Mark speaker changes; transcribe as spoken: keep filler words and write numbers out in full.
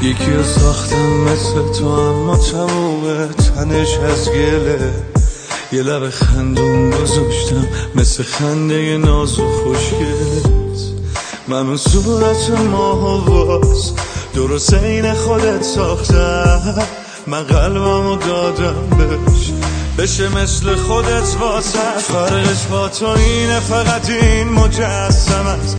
Speaker 1: یکی رو ساختم مثل تو، اما تموم تنش از گله. یه لب خندون گذاشتم مثل خنده ناز و خوشگلت. من اون صورت ماه و باز درست این خودت ساختم. من قلبمو دادم بهش بشه مثل خودت واسه. فرقش با تو اینه، فقط این مجسم است.